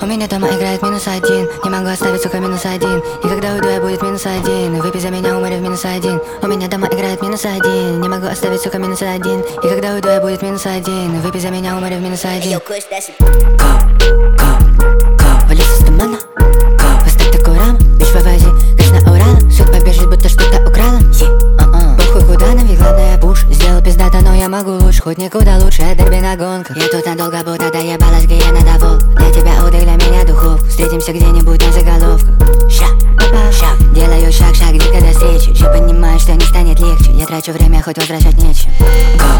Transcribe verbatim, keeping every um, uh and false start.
У меня дома играет минус один. Не могу оставить, сука, минус один. И когда уйду, я будет минус один. Выпей за меня, умори в минус один. У меня дома играет минус один. Не могу оставить, сука, минус один. И когда уйду, я будет минус один. Выпей за меня, умори в минус один. Ко, ко, ко, вали с тумана. Ко, поставь такую раму, бич вывози, гаш на урана. Суд побежит, будто что-то украла. Похуй куда нафиг, ладно я пуш. Сделал пиздато, но я могу лучше. Хоть никуда лучше, это дерби на гонках. Я тут надолго, будто доебалась, где я надовол. Для тебя уды, для меня духовку. Встретимся где-нибудь на заголовках. Ща, ща, делаю шаг, шаг, дико до встречи. Же понимаю, что не станет легче. Я трачу время, хоть возвращать нечем. Go,